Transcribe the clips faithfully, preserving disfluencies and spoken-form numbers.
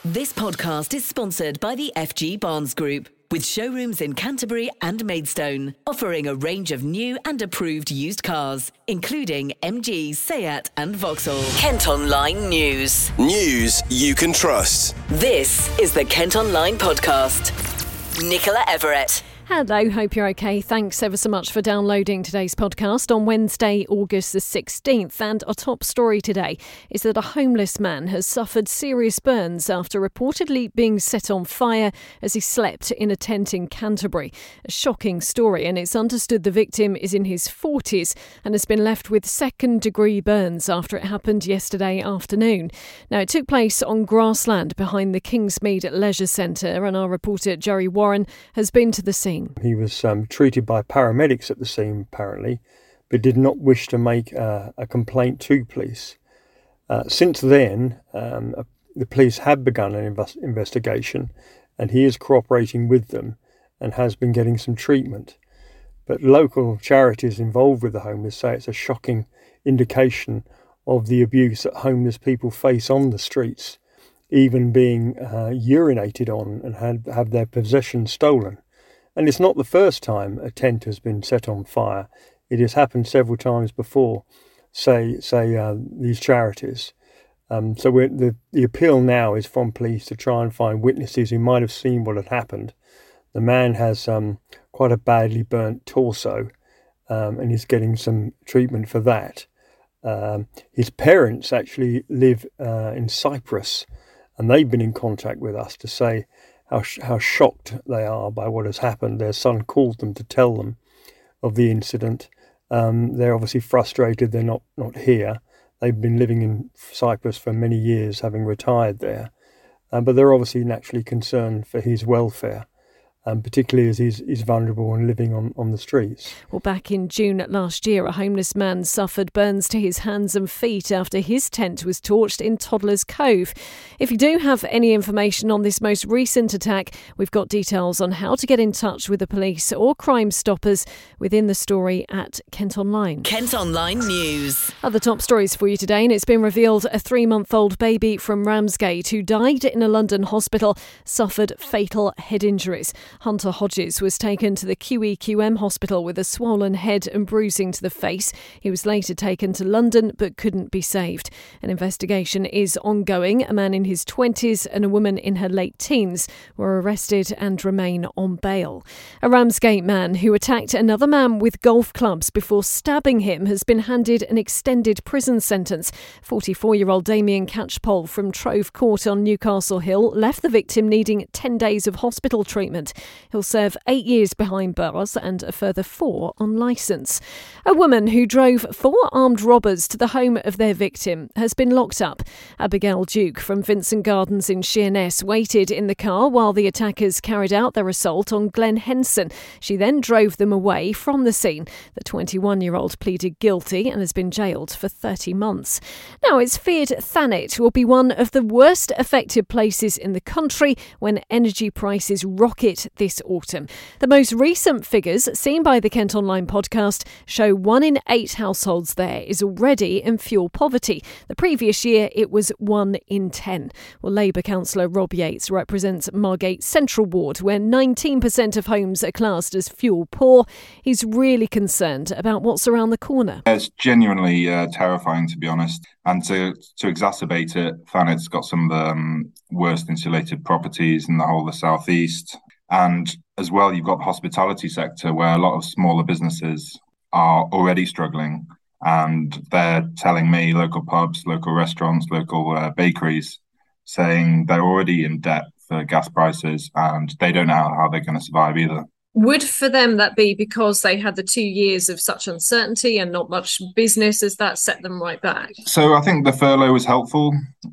This podcast is sponsored by the F G Barnes Group, with showrooms in Canterbury and Maidstone, offering a range of new and approved used cars, including M G, Seat and Vauxhall. Kent Online News. News you can trust. This is the Kent Online Podcast. Nicola Everett. Hello, hope you're okay. Thanks ever so much for downloading today's podcast on Wednesday, August the sixteenth. And our top story today is that a homeless man has suffered serious burns after reportedly being set on fire as he slept in a tent in Canterbury. A shocking story, and it's understood the victim is in his forties and has been left with second-degree burns after it happened yesterday afternoon. Now, it took place on grassland behind the Kingsmead Leisure Centre, and our reporter Jerry Warren has been to the scene. He was um, treated by paramedics at the scene, apparently, but did not wish to make uh, a complaint to police. Uh, since then, um, uh, the police have begun an invest- investigation, and he is cooperating with them and has been getting some treatment. But local charities involved with the homeless say it's a shocking indication of the abuse that homeless people face on the streets, even being uh, urinated on and had, have their possessions stolen. And it's not the first time a tent has been set on fire. It has happened several times before, say, say uh, these charities. Um, so we're, the, the appeal now is from police to try and find witnesses who might have seen what had happened. The man has um, quite a badly burnt torso, um, and he's getting some treatment for that. Um, his parents actually live uh, in Cyprus, and they've been in contact with us to say How, sh- how shocked they are by what has happened. Their son called them to tell them of the incident. Um, they're obviously frustrated they're not, not here. They've been living in Cyprus for many years, having retired there. Um, but they're obviously naturally concerned for his welfare, um, particularly as he's, he's vulnerable and living on, on the streets. Well, back in June last year, a homeless man suffered burns to his hands and feet after his tent was torched in Toddler's Cove. If you do have any information on this most recent attack, we've got details on how to get in touch with the police or Crime Stoppers within the story at Kent Online. Kent Online News. Other top stories for you today, and it's been revealed a three-month-old baby from Ramsgate who died in a London hospital suffered fatal head injuries. Hunter Hodges was taken to the Q E Q M hospital with a swollen head and bruising to the face. He was later taken to London but couldn't be saved. An investigation is ongoing. A man in his twenties and a woman in her late teens were arrested and remain on bail. A Ramsgate man who attacked another man with golf clubs before stabbing him has been handed an extended prison sentence. forty-four-year-old Damien Catchpole from Trove Court on Newcastle Hill left the victim needing ten days of hospital treatment. He'll serve eight years behind bars and a further four on licence. A woman who drove four armed robbers to the home of their victim has been locked up. Abigail Duke from Vincent Gardens in Sheerness waited in the car while the attackers carried out their assault on Glenn Henson. She then drove them away from the scene. The twenty-one-year-old pleaded guilty and has been jailed for thirty months. Now, it's feared Thanet will be one of the worst affected places in the country when energy prices rocket this autumn. The most recent figures seen by the Kent Online podcast show one in eight households there is already in fuel poverty. The previous year it was one in ten. Well, Labour councillor Rob Yates represents Margate Central Ward, where nineteen percent of homes are classed as fuel poor. He's really concerned about what's around the corner. It's genuinely uh, terrifying, to be honest. And to, to exacerbate it, Thanet's got some of the um, worst insulated properties in the whole of the South East. And as well, you've got the hospitality sector where a lot of smaller businesses are already struggling. And they're telling me, local pubs, local restaurants, local uh, bakeries, saying they're already in debt for gas prices and they don't know how they're going to survive either. Would for them that be because they had the two years of such uncertainty and not much business? Has that set them right back? So I think the furlough was helpful,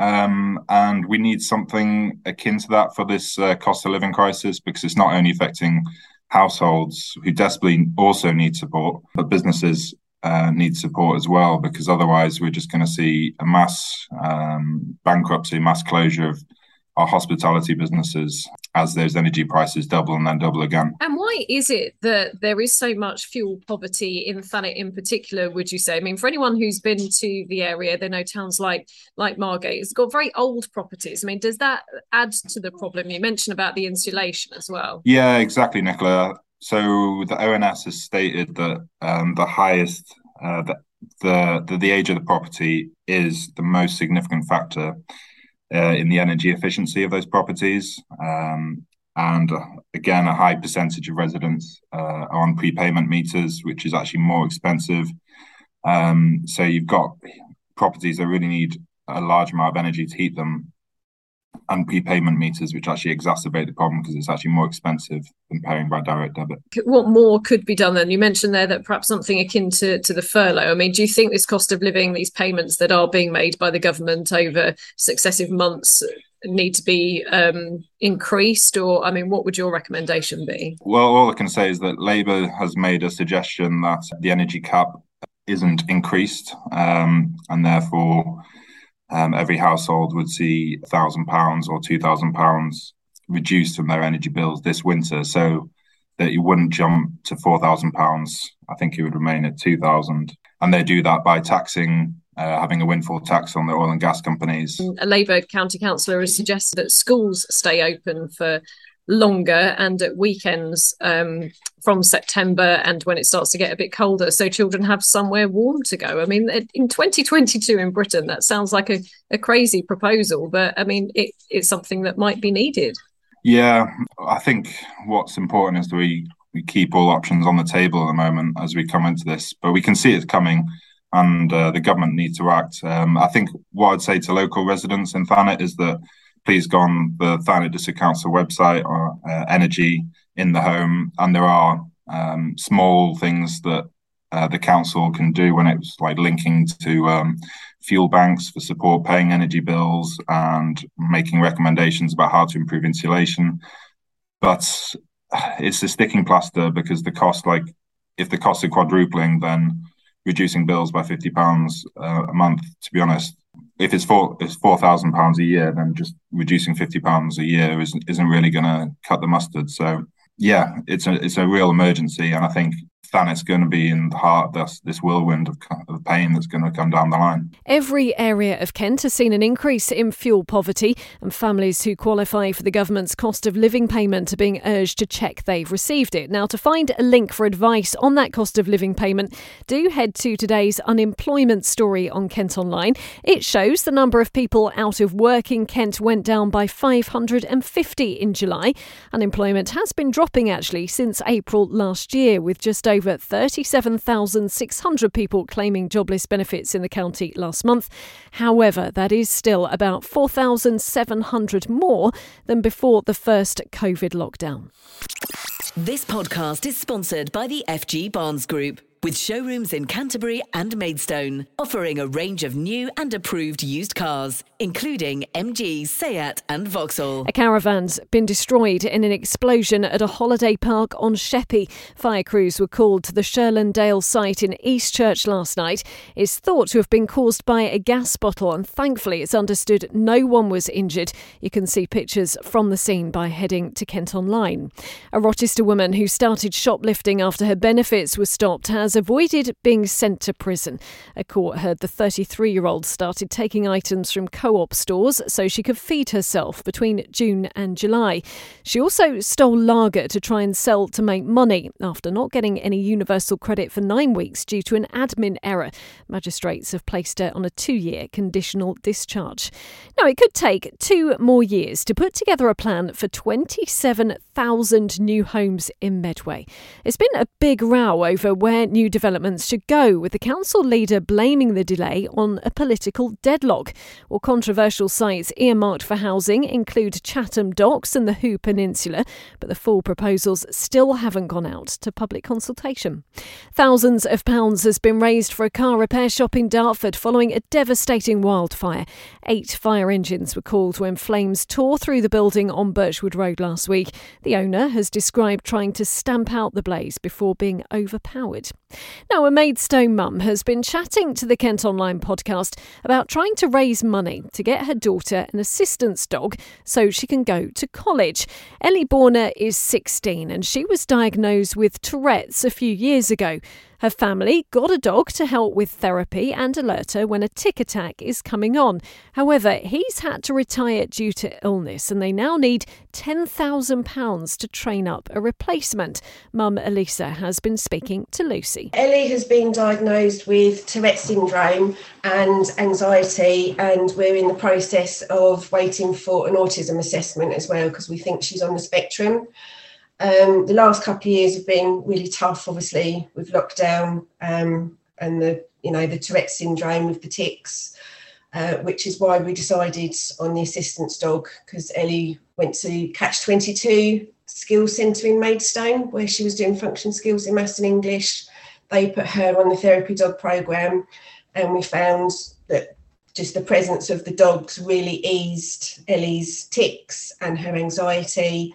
um, and we need something akin to that for this uh, cost of living crisis, because it's not only affecting households who desperately also need support, but businesses uh, need support as well, because otherwise we're just going to see a mass um, bankruptcy, mass closure of our hospitality businesses as those energy prices double and then double again. And why is it that there is so much fuel poverty in Thanet in particular, would you say? I mean, for anyone who's been to the area, they know towns like like Margate. It's got very old properties. I mean, does that add to the problem? You mentioned about the insulation as well. Yeah, exactly, Nicola. So the O N S has stated that um, the highest, uh, the, the, the the age of the property is the most significant factor Uh, in the energy efficiency of those properties. Um, and uh, again, a high percentage of residents uh, are on prepayment meters, which is actually more expensive. Um, so you've got properties that really need a large amount of energy to heat them, and prepayment meters, which actually exacerbate the problem because it's actually more expensive than paying by direct debit. What more could be done then? You mentioned there that perhaps something akin to, to the furlough. I mean, do you think this cost of living, these payments that are being made by the government over successive months need to be um, increased? Or, I mean, what would your recommendation be? Well, all I can say is that Labour has made a suggestion that the energy cap isn't increased, um, and therefore Um, every household would see one thousand pounds or two thousand pounds reduced from their energy bills this winter, so that you wouldn't jump to four thousand pounds. I think it would remain at two thousand. And they do that by taxing, uh, having a windfall tax on the oil and gas companies. A Labour county councillor has suggested that schools stay open for longer and at weekends um, from September and when it starts to get a bit colder, so children have somewhere warm to go. I mean, in twenty twenty-two in Britain, that sounds like a, a crazy proposal, but I mean, it, it's something that might be needed. Yeah, I think what's important is that we, we keep all options on the table at the moment as we come into this, but we can see it's coming and uh, the government needs to act. Um, I think what I'd say to local residents in Thanet is that please go on the Thanet District Council website or uh, Energy in the Home, and there are um, small things that uh, the council can do when it's like linking to um, fuel banks for support paying energy bills and making recommendations about how to improve insulation. But it's a sticking plaster because the cost, like if the costs are quadrupling, then reducing bills by fifty pounds uh, a month, to be honest, if it's four it's four thousand pounds a year, then just reducing fifty pounds a year isn't isn't really going to cut the mustard. So yeah, it's a it's a real emergency, and I think Thanet's going to be in the heart of this, this whirlwind of, of pain that's going to come down the line. Every area of Kent has seen an increase in fuel poverty, and families who qualify for the government's cost of living payment are being urged to check they've received it. Now, to find a link for advice on that cost of living payment, do head to today's unemployment story on Kent Online. It shows the number of people out of work in Kent went down by five hundred fifty in July. Unemployment has been dropping actually since April last year, with just over over thirty-seven thousand six hundred people claiming jobless benefits in the county last month. However, that is still about four thousand seven hundred more than before the first COVID lockdown. This podcast is sponsored by the F G Barnes Group, with showrooms in Canterbury and Maidstone, offering a range of new and approved used cars, including M G, Seat and Vauxhall. A caravan's been destroyed in an explosion at a holiday park on Sheppey. Fire crews were called to the Sherlandale site in Eastchurch last night. It's thought to have been caused by a gas bottle, and thankfully it's understood no one was injured. You can see pictures from the scene by heading to Kent Online. A Rochester woman who started shoplifting after her benefits were stopped has avoided being sent to prison. A court heard the thirty-three-year-old started taking items from co-op stores so she could feed herself between June and July. She also stole lager to try and sell to make money after not getting any universal credit for nine weeks due to an admin error. Magistrates have placed her on a two-year conditional discharge. Now, it could take two more years to put together a plan for twenty-seven thousand new homes in Medway. It's been a big row over where new developments should go, with the council leader blaming the delay on a political deadlock. Well, controversial sites earmarked for housing include Chatham Docks and the Hoo Peninsula, but the full proposals still haven't gone out to public consultation. Thousands of pounds has been raised for a car repair shop in Dartford following a devastating wildfire. Eight fire engines were called when flames tore through the building on Birchwood Road last week. The owner has described trying to stamp out the blaze before being overpowered. Now, a Maidstone mum has been chatting to the Kent Online podcast about trying to raise money to get her daughter an assistance dog so she can go to college. Ellie Borner is sixteen and she was diagnosed with Tourette's a few years ago. Her family got a dog to help with therapy and alert her when a tic attack is coming on. However, he's had to retire due to illness and they now need ten thousand pounds to train up a replacement. Mum Elisa has been speaking to Lucy. Ellie has been diagnosed with Tourette's syndrome and anxiety, and we're in the process of waiting for an autism assessment as well because we think she's on the spectrum. Um, the last couple of years have been really tough, obviously, with lockdown um, and the, you know, the Tourette's syndrome with the tics, uh, which is why we decided on the assistance dog, because Ellie went to Catch twenty-two Skills Centre in Maidstone, where she was doing function skills in maths and English. They put her on the therapy dog programme, and we found that just the presence of the dogs really eased Ellie's tics and her anxiety.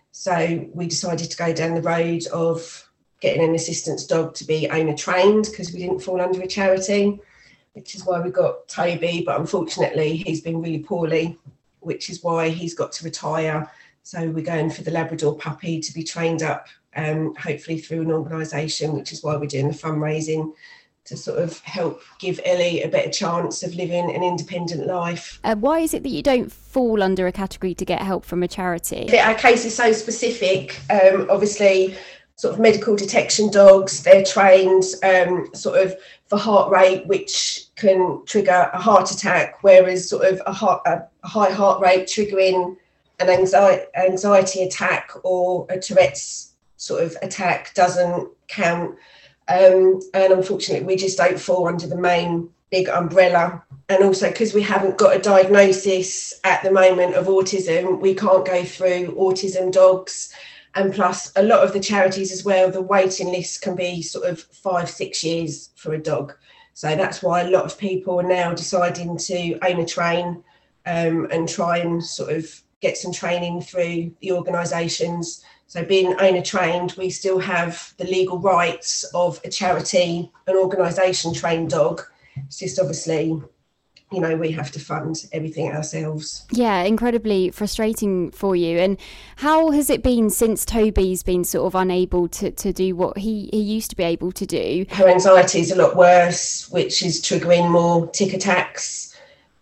So we decided to go down the road of getting an assistance dog to be owner trained because we didn't fall under a charity, which is why we got Toby. But unfortunately, he's been really poorly, which is why he's got to retire. So we're going for the Labrador puppy to be trained up, um, hopefully through an organisation, which is why we're doing the fundraising to sort of help give Ellie a better chance of living an independent life. Uh, why is it that you don't fall under a category to get help from a charity? Our case is so specific. Um, obviously, sort of medical detection dogs, they're trained um, sort of for heart rate, which can trigger a heart attack, whereas sort of a, heart, a high heart rate triggering an anxiety, anxiety attack or a Tourette's sort of attack doesn't count. Um, and unfortunately, we just don't fall under the main big umbrella. And also because we haven't got a diagnosis at the moment of autism, we can't go through autism dogs. And plus, a lot of the charities as well, the waiting list can be sort of five, six years for a dog. So that's why a lot of people are now deciding to own a train um, and try and sort of get some training through the organisations. So being owner trained, we still have the legal rights of a charity, an organisation trained dog. It's just obviously, you know, we have to fund everything ourselves. Yeah, incredibly frustrating for you. And how has it been since Toby's been sort of unable to, to do what he, he used to be able to do? Her anxiety is a lot worse, which is triggering more tic attacks.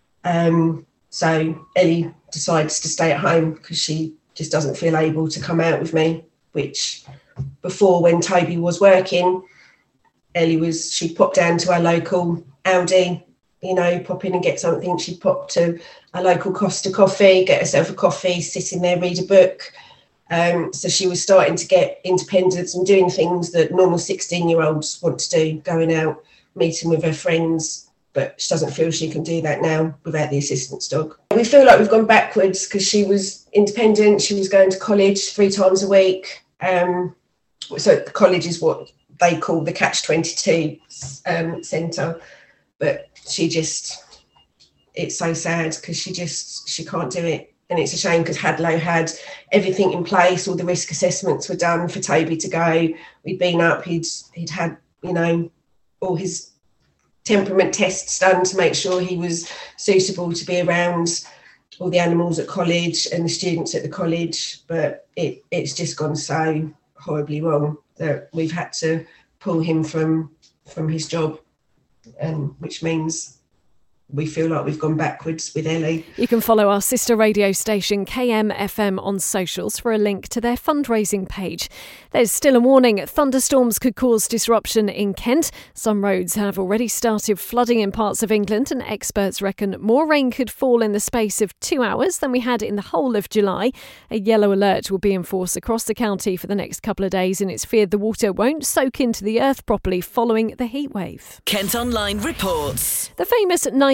Um, so Ellie decides to stay at home because she just doesn't feel able to come out with me, which before, when Toby was working, Ellie was, she'd pop down to our local Aldi, you know, pop in and get something. She'd pop to a local Costa Coffee, get herself a coffee, sit in there, read a book. Um, so she was starting to get independence and doing things that normal sixteen-year-olds want to do, going out, meeting with her friends. But she doesn't feel she can do that now without the assistance dog. We feel like we've gone backwards because she was independent. She was going to college three times a week. Um, so college is what they call the Catch twenty-two um, centre. But she just, it's so sad because she just, she can't do it. And it's a shame because Hadlow had everything in place. All the risk assessments were done for Toby to go. We'd been up, he'd, he'd had, you know, all his temperament tests done to make sure he was suitable to be around all the animals at college and the students at the college. But it, it's just gone so horribly wrong that we've had to pull him from, from his job. Um, which means we feel like we've gone backwards with Ellie. You can follow our sister radio station K M F M on socials for a link to their fundraising page. There's still a warning. Thunderstorms could cause disruption in Kent. Some roads have already started flooding in parts of England, and experts reckon more rain could fall in the space of two hours than we had in the whole of July. A yellow alert will be in force across the county for the next couple of days, and it's feared the water won't soak into the earth properly following the heatwave. Kent Online reports. The famous knife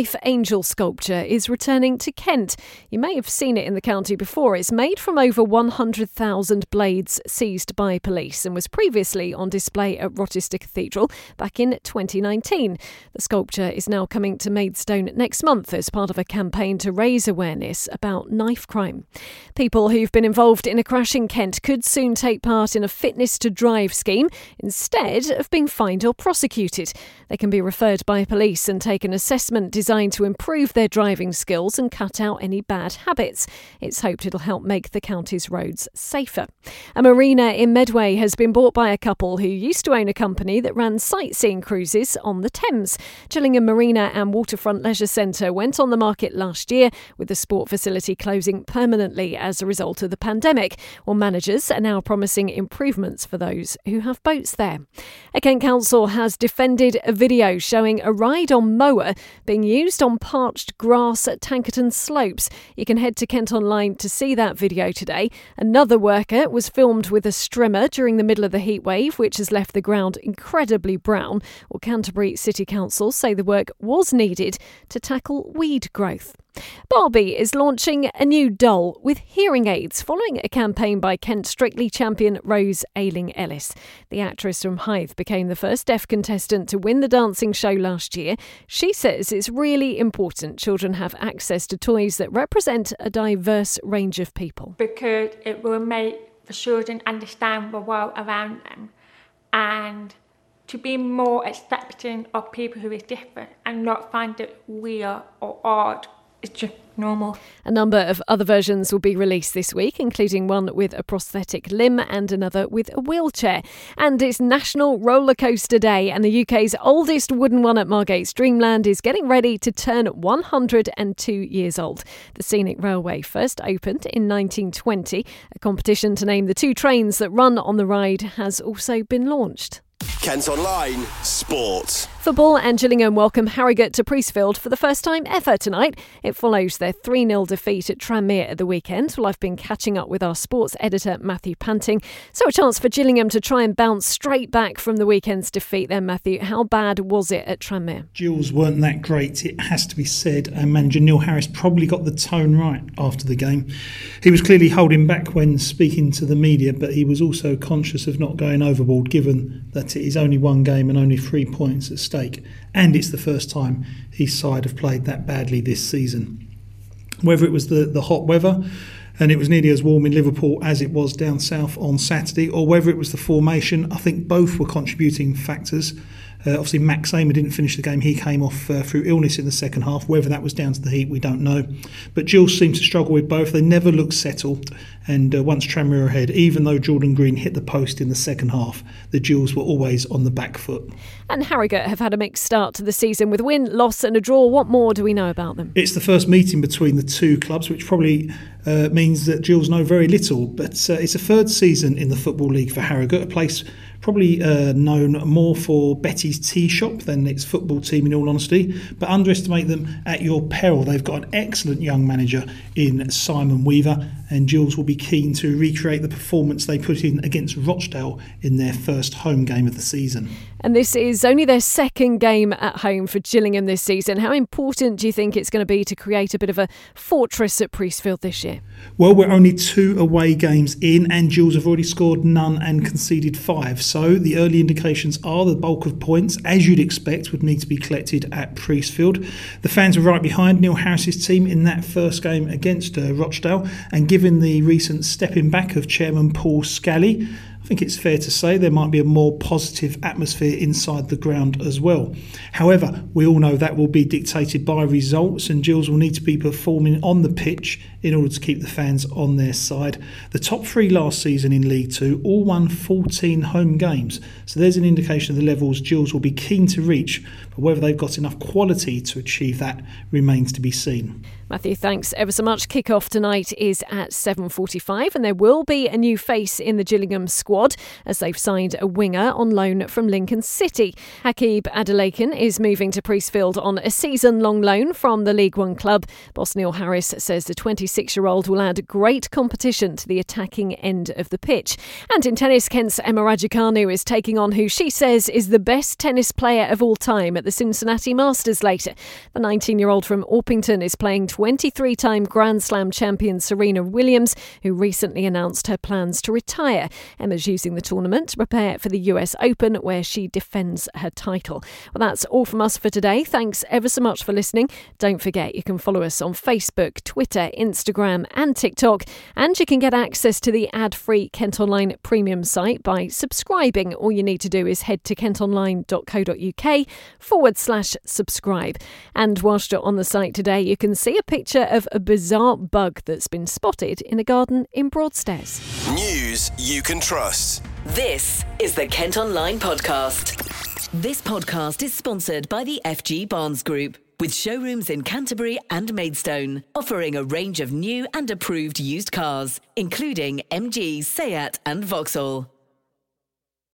Life Angel sculpture is returning to Kent. You may have seen it in the county before. It's made from over one hundred thousand blades seized by police and was previously on display at Rochester Cathedral back in twenty nineteen. The sculpture is now coming to Maidstone next month as part of a campaign to raise awareness about knife crime. People who've been involved in a crash in Kent could soon take part in a fitness to drive scheme instead of being fined or prosecuted. They can be referred by police and take an assessment designed to improve their driving skills and cut out any bad habits. It's hoped it'll help make the county's roads safer. A marina in Medway has been bought by a couple who used to own a company that ran sightseeing cruises on the Thames. Gillingham Marina and Waterfront Leisure Centre went on the market last year, with the sport facility closing permanently as a result of the pandemic. Well, managers are now promising improvements for those who have boats there. A Kent Council has defended a video showing a ride-on mower being used on parched grass at Tankerton Slopes. You can head to Kent Online to see that video today. Another worker was filmed with a strimmer during the middle of the heatwave, which has left the ground incredibly brown. Well, Canterbury City Council say the work was needed to tackle weed growth. Barbie is launching a new doll with hearing aids following a campaign by Kent Strictly champion Rose Ayling-Ellis. The actress from Hythe became the first deaf contestant to win the dancing show last year. She says it's really important children have access to toys that represent a diverse range of people. Because it will make the children understand the world around them and to be more accepting of people who are different and not find it weird or odd. It's just normal. A number of other versions will be released this week, including one with a prosthetic limb and another with a wheelchair. And it's National Roller Coaster Day, and the U K's oldest wooden one at Margate's Dreamland is getting ready to turn one hundred two years old. The Scenic Railway first opened in nineteen twenty. A competition to name the two trains that run on the ride has also been launched. Kent Online Sport. Football, and Gillingham welcome Harrogate to Priestfield for the first time ever tonight. It follows their three nil defeat at Tranmere at the weekend. Well, I've been catching up with our sports editor, Matthew Panting. So a chance for Gillingham to try and bounce straight back from the weekend's defeat then, Matthew. How bad was it at Tranmere? Gills weren't that great, it has to be said. And manager Neil Harris probably got the tone right after the game. He was clearly holding back when speaking to the media, but he was also conscious of not going overboard, given that it is only one game and only three points at stake. And it's the first time his side have played that badly this season. Whether it was the, the hot weather, and it was nearly as warm in Liverpool as it was down south on Saturday, or whether it was the formation, I think both were contributing factors. Uh, obviously, Max Amer didn't finish the game. He came off uh, through illness in the second half. Whether that was down to the heat, we don't know. But Gills seemed to struggle with both. They never looked settled. And uh, once Tranmere were ahead, even though Jordan Green hit the post in the second half, the Gills were always on the back foot. And Harrogate have had a mixed start to the season with a win, loss and a draw. What more do we know about them? It's the first meeting between the two clubs, which probably uh, means that Gills know very little. But uh, it's a third season in the Football League for Harrogate, a place probably uh, known more for Betty's Tea Shop than its football team, in all honesty. But underestimate them at your peril. They've got an excellent young manager in Simon Weaver, and Gills will be keen to recreate the performance they put in against Rochdale in their first home game of the season. And this is only their second game at home for Gillingham this season. How important do you think it's going to be to create a bit of a fortress at Priestfield this year? Well, we're only two away games in, and Gills have already scored none and conceded five. So the early indications are the bulk of points, as you'd expect, would need to be collected at Priestfield. The fans were right behind Neil Harris's team in that first game against uh, Rochdale, and given the recent stepping back of Chairman Paul Scally, I think it's fair to say there might be a more positive atmosphere inside the ground as well. However, we all know that will be dictated by results, and Gills will need to be performing on the pitch in order to keep the fans on their side. The top three last season in League Two all won fourteen home games, so there's an indication of the levels Gills will be keen to reach, but whether they've got enough quality to achieve that remains to be seen. Matthew, thanks ever so much. Kick-off tonight is at seven forty-five and there will be a new face in the Gillingham squad as they've signed a winger on loan from Lincoln City. Hakeeb Adelakin is moving to Priestfield on a season-long loan from the League One club. Boss Neil Harris says the twenty-six-year-old will add great competition to the attacking end of the pitch. And in tennis, Kent's Emma Raducanu is taking on who she says is the best tennis player of all time at the Cincinnati Masters later. The nineteen-year-old from Orpington is playing twenty-three-time Grand Slam champion Serena Williams, who recently announced her plans to retire. Emma's using the tournament to prepare for the U S Open, where she defends her title. Well, that's all from us for today. Thanks ever so much for listening. Don't forget you can follow us on Facebook, Twitter, Instagram and TikTok, and you can get access to the ad-free Kent Online premium site by subscribing. All you need to do is head to kentonline.co.uk forward slash subscribe. And whilst you're on the site today, you can see a picture of a bizarre bug that's been spotted in a garden in Broadstairs. News you can trust. This is the Kent Online Podcast. This podcast is sponsored by the F G Barnes Group, with showrooms in Canterbury and Maidstone, offering a range of new and approved used cars, including M G, Seat and Vauxhall.